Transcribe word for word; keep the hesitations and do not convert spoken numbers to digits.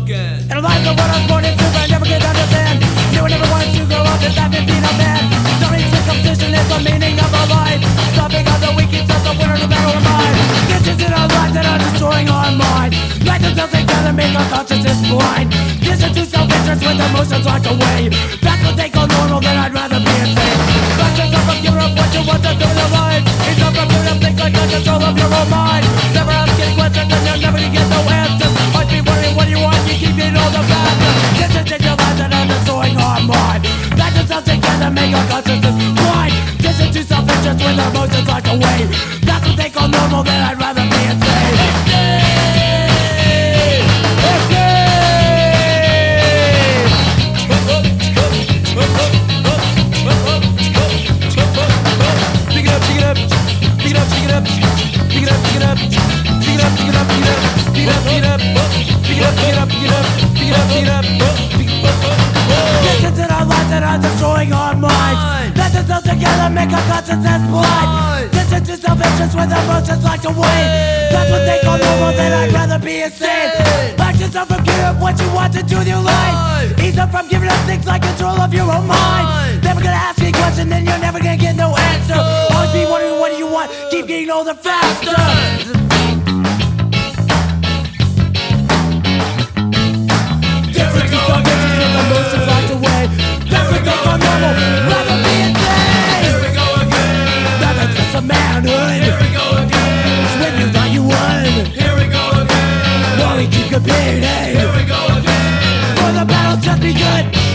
again. And a life of what I was born into, but I never could understand. Knew I never wanted to grow up and have been a man. Don't need circumcision is the meaning of our life. Stopping on the weak keeps us the winner no matter what mine. Ditches in our lives that are destroying our mind. Like the cells together make our consciousness blind. Listen to self-interest with emotions locked away. That's what they call normal, then I'd rather be insane. Back yourself from giving up what you want to do in your life. It's not from giving up things like the control of your own mind. Never asking questions and you're never gonna get no answers. Might be wondering what you want, you keep getting all the faster. Distance in your life that are destroying our mind. Back yourself together make our consciousness blind. Listen to self-interest with emotions locked away. That's what they call normal, then I'd rather be insane. Distance in our lives that are destroying our minds. Let us all together make our consciousness blind. Distance to self-interest with emotions locked away. That's what they call normal, then I'd rather be insane. Back yourself from giving up what you want to do with your life. Ease up from giving up things like control of your own mind. Never gonna ask me a question, then you're never gonna get no answer. Always be wondering what do you want, keep getting older faster. Manhood. Here we go again. It's when you thought you won. Here we go again. While we keep competing. Here we go again. For the battle's just begun.